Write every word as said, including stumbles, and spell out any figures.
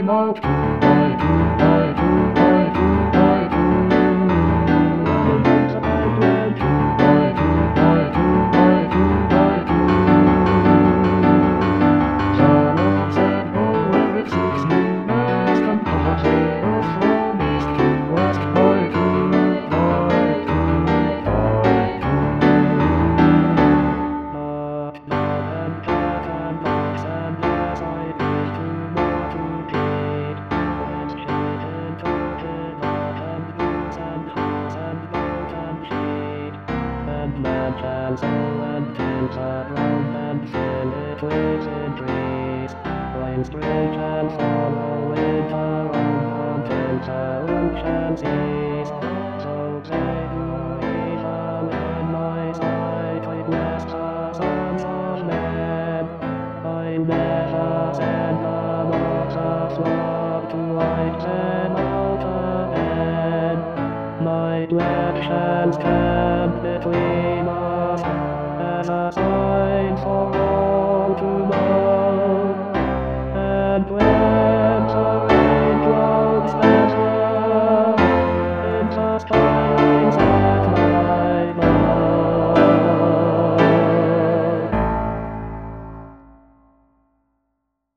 came out. I do, I do, I do, I do. I do, I do, I do, I do, I do. Shalom said, oh, where it seeks me next, and Papagenos promised to ask. I do, I do, I do. But love and cat and dogs and yes, I wish to more to be. When children talking of and boots and hoes and goat and sheep, and match and soul and tins and round and fill it with in trees. Rain, spring and follow winter on continental ocean seas. So say do evil in my sight, I bless the sons of men. I never send the lots of love to wipe them out again. My elections camp between